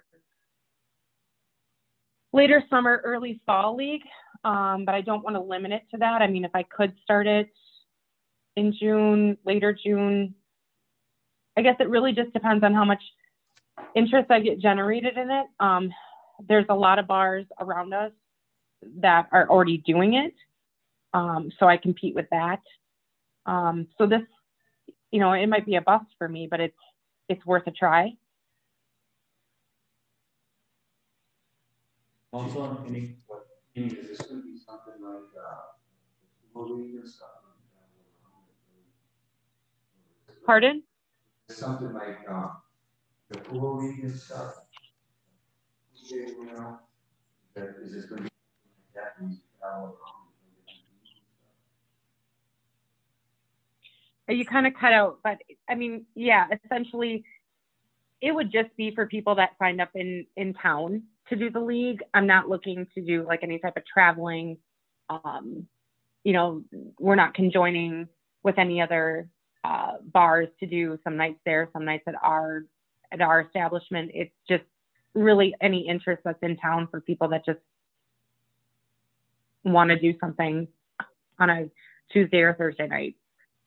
later summer, early fall league. Um, but I don't want to limit it to that. I mean, if I could start it in June, later June, I guess it really just depends on how much interest I get generated in it. Um, there's a lot of bars around us that are already doing it. Um, so I compete with that. Um, so this, you know, it might be a bust for me, but it's, it's worth a try. Also, any, what, Is this going to be something like uh, moving or something? Pardon? Something like uh, the pool league and stuff. You know, that is this going to be that means travel You kind of cut out, but I mean, yeah, essentially it would just be for people that signed up in, in town to do the league. I'm not looking to do like any type of traveling. Um, you know, we're not conjoining with any other uh, bars to do some nights there, some nights at our, at our establishment. It's just really any interest that's in town for people that just want to do something on a Tuesday or Thursday night.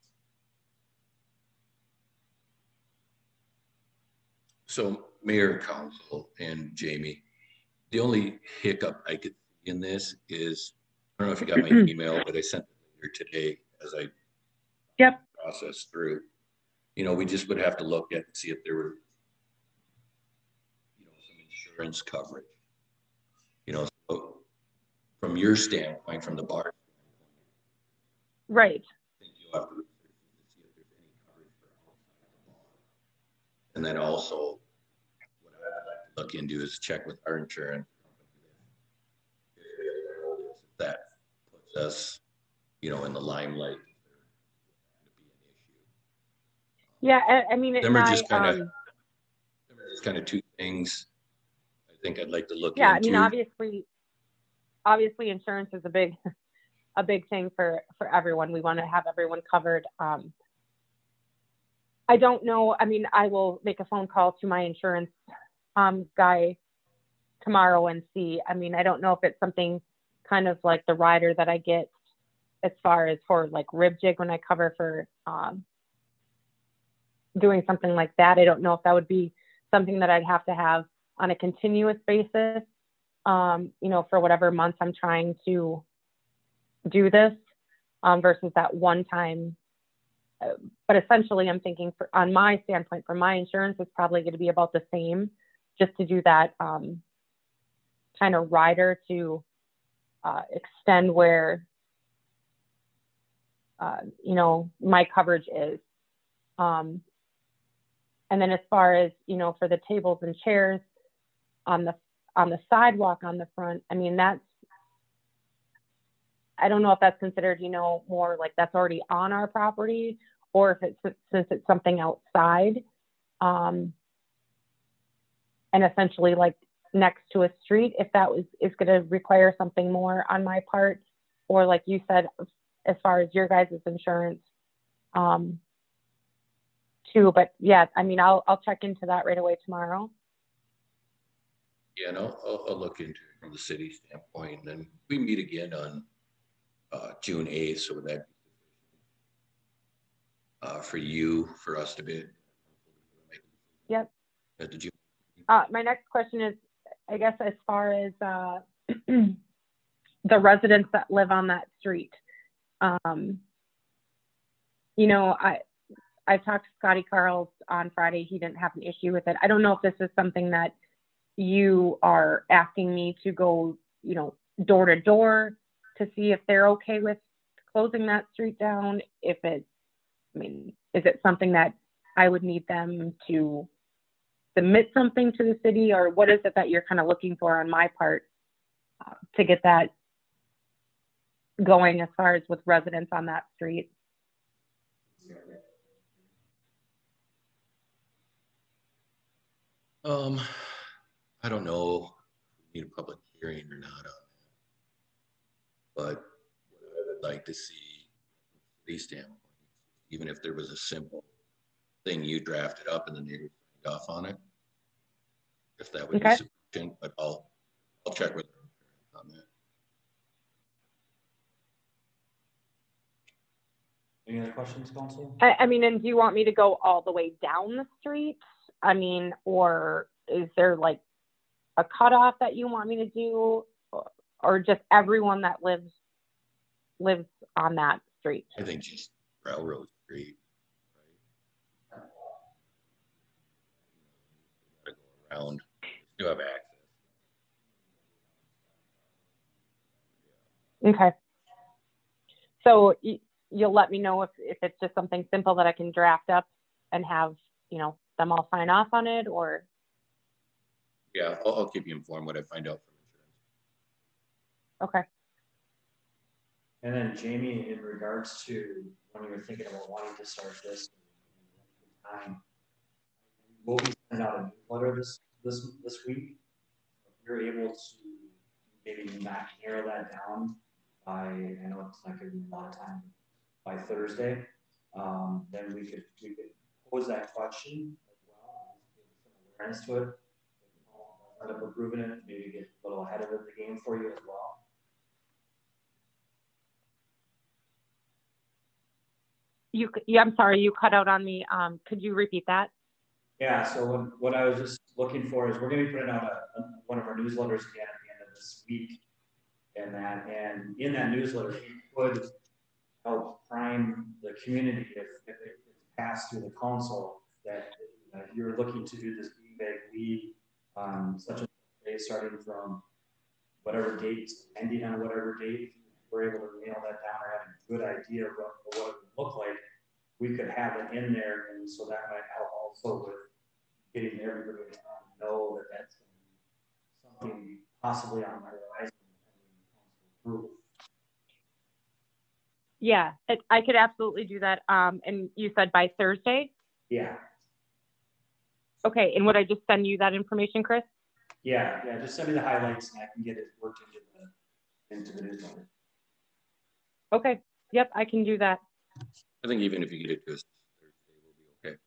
So Mayor, Council, and Jamie, the only hiccup I could see in this is, I don't know if you got my email, but I sent it later today as I Yep. processed through. You know, we just would have to look at and see if there were, you know, some insurance coverage. You know, so from your standpoint, from the bar, Right. I think you'll have to research to see if there's any coverage for outside the bar. And then also, what I would like to look into is check with our insurance company if that puts us, you know, in the limelight. Yeah, I, I mean, Them are and just I, kind of, um, kind of two things I think I'd like to look yeah, into. I mean, obviously, obviously insurance is a big, a big thing for, for everyone. We want to have everyone covered. Um, I don't know. I mean, I will make a phone call to my insurance um, guy tomorrow and see. I mean, I don't know if it's something kind of like the rider that I get as far as for like rib jig when I cover for um, doing something like that. I don't know if that would be something that I'd have to have on a continuous basis, um, you know, for whatever month I'm trying to do this um, versus that one time. Uh, but essentially, I'm thinking for, on my standpoint, for my insurance, it's probably going to be about the same, just to do that um, kind of rider to uh, extend where, uh, you know, my coverage is. Um, and then as far as, you know, for the tables and chairs on the on the sidewalk on the front, I mean, that's, I don't know if that's considered, you know, more like that's already on our property, or if it's, since it's something outside, um, and essentially like next to a street, if that was, is going to require something more on my part, or like you said, as far as your guys' insurance, um, too. But yeah, I mean, I'll, I'll check into that right away tomorrow. Yeah, no, I'll, I'll look into it from the city standpoint, and then we meet again on uh, June eighth, so that uh, for you, for us to be. Yep. Uh, did you? Uh, my next question is, I guess, as far as uh, the residents that live on that street. Um, you know, I I talked to Scotty Carls on Friday. He didn't have an issue with it. I don't know if this is something that you are asking me to go, you know, door to door to see if they're okay with closing that street down. If it's, I mean, is it something that I would need them to submit something to the city, or what is it that you're kind of looking for on my part uh, to get that going as far as with residents on that street? Um, I don't know if we need a public hearing or not on that, but what I would like to see from the city standpoint, even if there was a simple thing you drafted up and the neighbors signed off on it, if that would Okay. be sufficient, but I'll, I'll check with them on that. Any other questions, Council? I, I mean, and do you want me to go all the way down the street? I mean, or is there like a cutoff that you want me to do, or, or just everyone that lives lives on that street? I think just Railroad Street, right? To go around, do have access. Okay. So y- you'll let me know if, if it's just something simple that I can draft up and have, you know, them all sign off on it, or? Yeah, I'll, I'll keep you informed what I find out from insurance. Okay. And then Jamie, in regards to when you were thinking about wanting to start this time, will we send out a newsletter this this this week? If you're able to maybe not narrow that down by, I know it's not going to be a lot of time, by Thursday, um, then we could we could pose that question as well, give some awareness to it. End up approving it, maybe get a little ahead of it, the game for you as well. You, yeah, I'm sorry, you cut out on me. Um, could you repeat that? Yeah, so what, what I was just looking for is we're going to be putting out a, a, one of our newsletters again at the end of this week. And that, and in that newsletter, we could help prime the community if, if it's passed through the council that uh, you're looking to do this beanbag league on such a day starting from whatever date's ending on whatever date, if we're able to nail that down or have a good idea of what, what it would look like, we could have it in there, and so that might help also with getting everybody to know that that's something possibly on the horizon. Yeah, it, I could absolutely do that. Um, and you said by Thursday? Yeah. Okay, and would I just send you that information, Chris? Yeah, yeah, just send me the highlights and I can get it worked into the, into the newsletter. Okay, yep, I can do that. I think even if you get it to us Thursday, we'll be okay.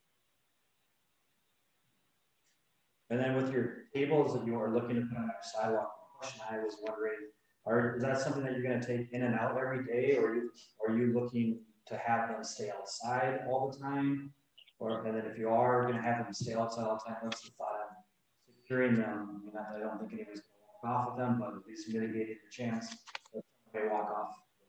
And then with your tables that you are looking to put on our sidewalk, the question I was wondering, are, is that something that you're gonna take in and out every day, or are you, are you looking to have them stay outside all the time? Or, and then if you are gonna have them stay outside all the time, what's the thought on securing them? I mean, I don't think anybody's gonna walk off with them, but at least mitigating the chance that they walk off.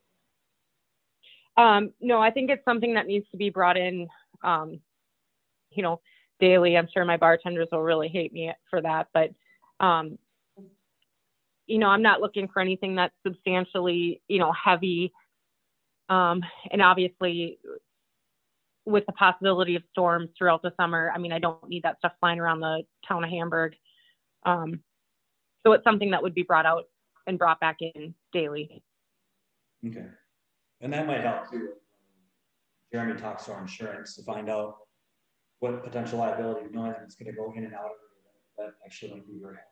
Um, no, I think it's something that needs to be brought in, um, you know, daily. I'm sure my bartenders will really hate me for that, but, um, you know, I'm not looking for anything that's substantially, you know, heavy. Um, and obviously with the possibility of storms throughout the summer, I mean, I don't need that stuff flying around the town of Hamburg. Um, so it's something that would be brought out and brought back in daily. Okay. And that might help too. Jeremy talks to our insurance to find out what potential liability, knowing that it's going to go in and out of it, that actually might be very helpful.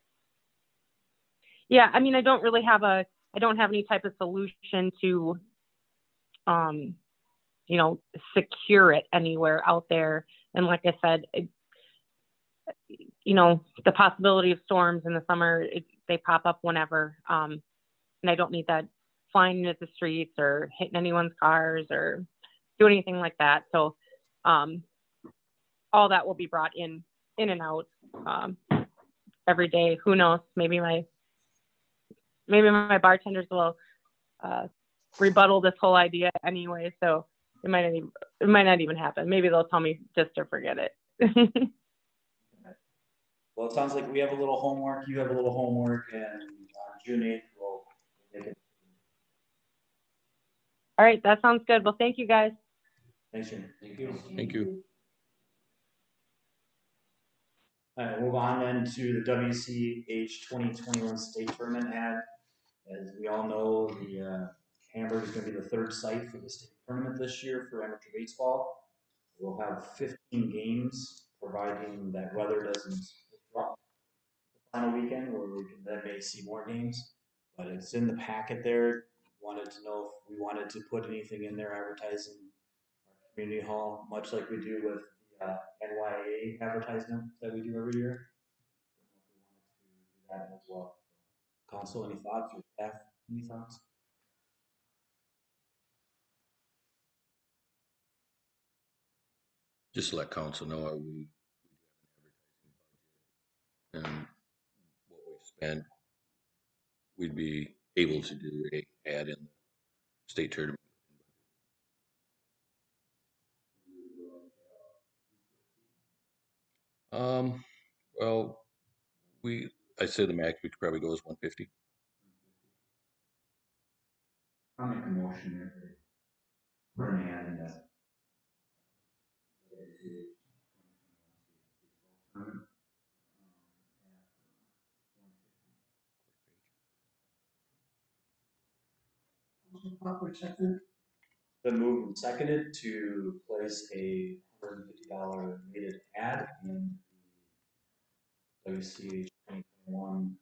Yeah, I mean, I don't really have a, I don't have any type of solution to, um, you know, secure it anywhere out there. And like I said, it, you know, the possibility of storms in the summer, it, they pop up whenever. Um, and I don't need that flying into the streets or hitting anyone's cars or do anything like that. So um, all that will be brought in, in and out um, every day. Who knows? Maybe my, maybe my bartenders will uh, rebuttal this whole idea anyway. So it might not even, it might not even happen. Maybe they'll tell me just to forget it. Well, it sounds like we have a little homework, you have a little homework, and on June eighth, we'll make it. All right, that sounds good. Well, thank you guys. Thanks, Jim. Thank you. Thank you. All right, move on then to the W C H twenty twenty-one state tournament ad. As we all know, the uh, Hamburg is going to be the third site for the state tournament this year for amateur baseball. We'll have fifteen games, providing that weather doesn't disrupt the final weekend, where we can then may see more games. But it's in the packet there. Wanted to know if we wanted to put anything in there advertising our community hall, much like we do with the uh, N Y A advertisement that we do every year. We wanted to do that as well. Council, any thoughts, or staff, any thoughts? Just to let council know uh, we, we do have an advertising budget, and what we've spent, we'd be able to do a ad in the state tournament. Um, well, we, I say the max we could probably go is one fifty. I'll make a motion there for an ad in that. Poplar second. Been moved and seconded to place a one hundred fifty dollar rated ad in the W C H twenty twenty-one.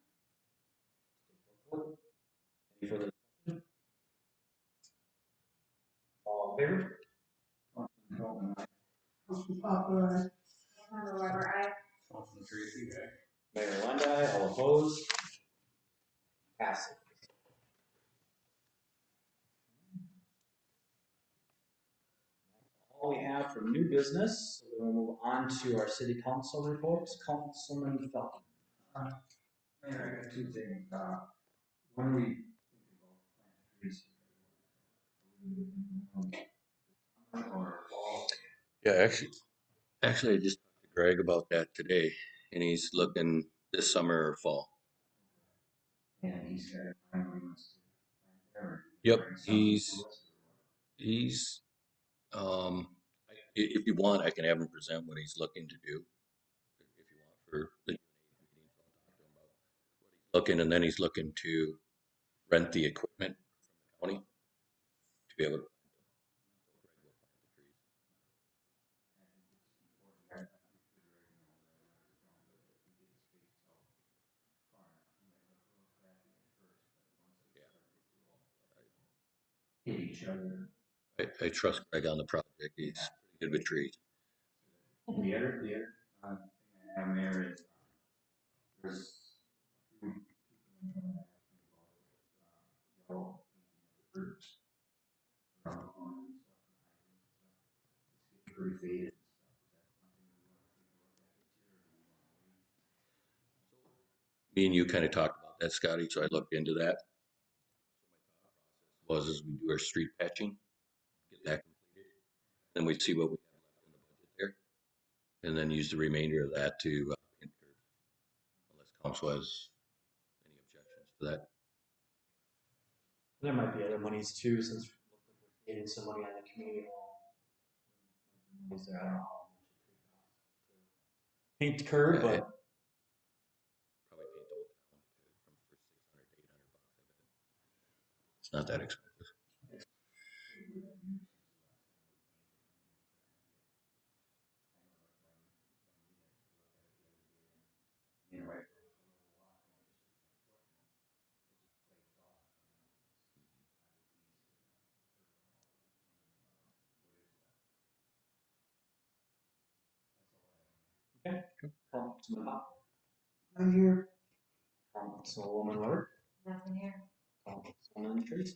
Any further discussion? All in favor? Councilman Poplar. Councilmember Weber, aye. Mayor Lundy, all opposed? Passes. All we have from new business, so we'll move on to our city council reports. Councilman Felton. Uh, Mayor, I got two things. Uh, when we think about trees, or fall. Yeah, actually, actually, I just talked to Greg about that today, and he's looking this summer or fall. And he's got a primary wants to plant there, or Yep, bring something he's, to us, he's, um, I- if you want, I can have him present what he's looking to do. If you want for the meeting, so I'll talk to him about what he's looking, and then he's looking to rent the equipment from the county to be able to. hit each other. I, I trust Greg on the project. He's pretty good with trees. The other, the other, um, thing I have there is, um, there's. um, yellow birds around the corner and stuff, and it's getting pretty faded and stuff. Me and you kind of talked about that, Scotty, so I looked into that. Was as we do our street patching, get that completed, then we see what we have left in the budget there, and then use the remainder of that to uh, paint curbs, unless council has any objections to that. There might be other monies too, since we're getting some money on the community hall. Is there, I don't know how much it could cost to paint the curb, Yeah, but it- Probably paint the whole town to, from for six hundred to eight hundred bucks. I bet it's not that expensive. You know, right. Councilman Hop, I'm here. Councilwoman Weber, Nothing here. Councilman Tracy.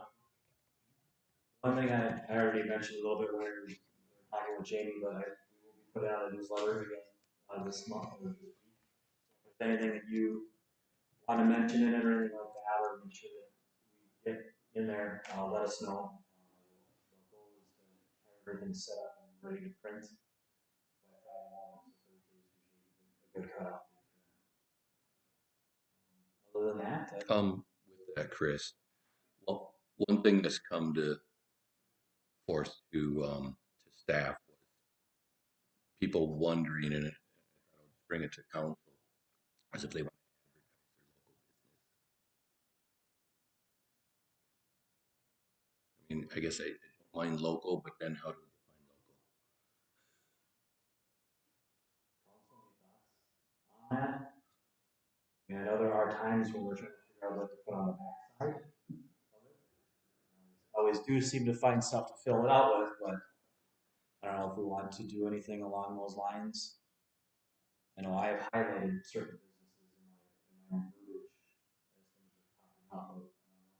One thing I, I already mentioned a little bit when we were talking with Jamie, but I we will be putting out a newsletter again uh, this month. Or this week. If there's anything that you want to mention in it or anything like that, or make sure that we get in there, uh, let us know. Uh, the goal is to have everything set up and ready to print by Friday morning, so Thursday is usually a good cutoff date for that. Other than that, I Um, with that, Chris, well, one thing that's come to force to um to staff was people wondering, and it, I'll just bring it to council, as if they want to advertise their local business. I mean, I guess I, I don't mind local, but then how do we define local? on that. And I know there are times when we're trying to figure out what to put on the backside. Always do seem to find stuff to fill it out with, but I don't know if we want to do anything along those lines. I know I have highlighted certain businesses in my, in my verbiage as things are popping up. but,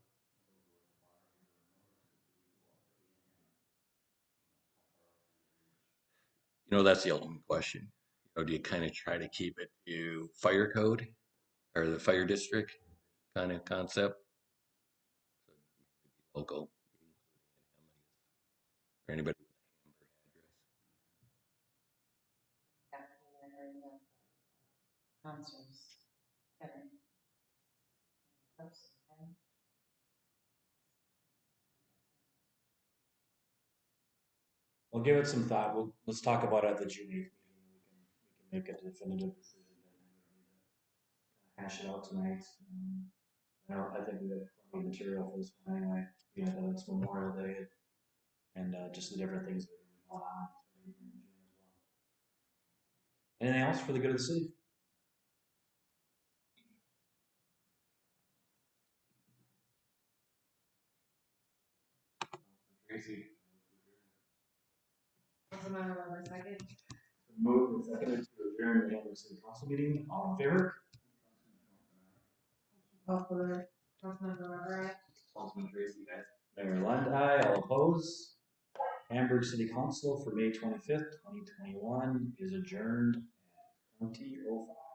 You know, that's the ultimate question. You know, do you kind of try to keep it to fire code or the fire district kind of concept? So local, or anybody with a Hamburg address. Concerts. Better. Close, okay. We'll give it some thought. We'll, let's talk about it at the June eighth meeting. We can, we can make a definitive decision. Hash it out tonight. Um, I don't, I think we have plenty of material for this one anyway, being that it's Memorial Day and, uh, just the different things that are going on. Anything else for the good of the city? Tracy. Councilmember Weber, second. Moved and seconded to adjourn the Hamburg City Council meeting. All in favor? Councilmember Weber, aye. Councilman Tracy, aye. Mayor Lund, aye. All opposed? Hamburg City Council for May twenty-fifth, twenty twenty-one is adjourned at twenty oh five.